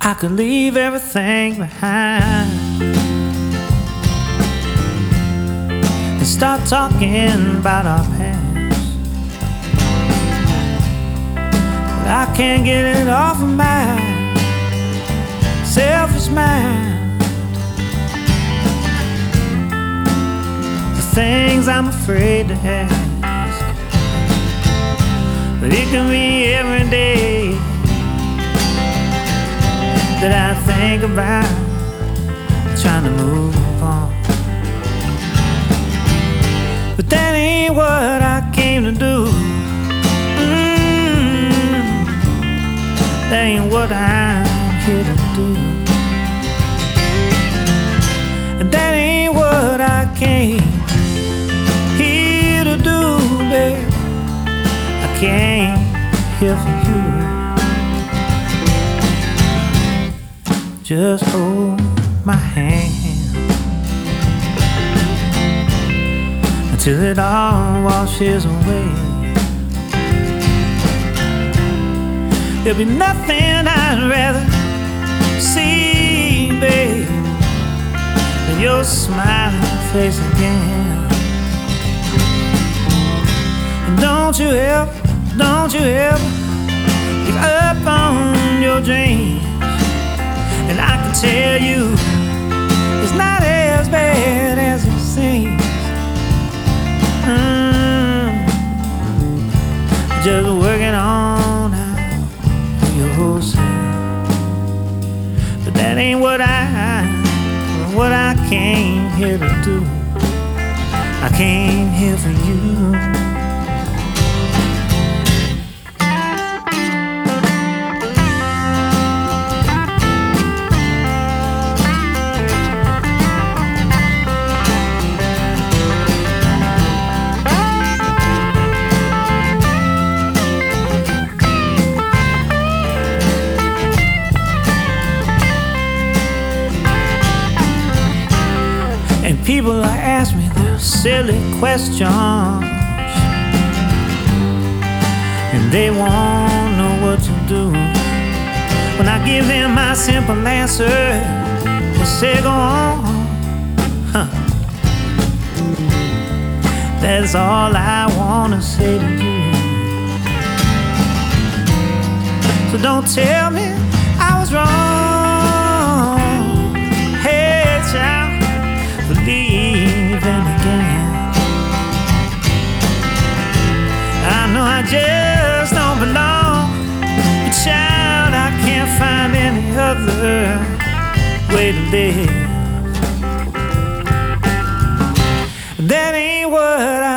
I could leave everything behind and start talking about our past, but I can't get it off of my selfish mind. The things I'm afraid to ask, but it can be every day that I think about trying to move on. But that ain't what I came to do. That ain't what I'm here to do. And that ain't what I came here to do, babe. I came here for you. Just hold my hand until it all washes away. There'll be nothing I'd rather see, babe, than your smiling face again. And don't you ever give up on your dreams. And I can tell you it's not as bad as it seems. Just working on out yourself. But that ain't what I came here to do. I came here for you. People ask me their silly questions, and they won't know what to do. When I give them my simple answer, they say go on. That's all I wanna say to you. So don't tell me I was wrong. Hey child, believing again. I know I just don't belong, but child, I can't find any other way to live. That ain't what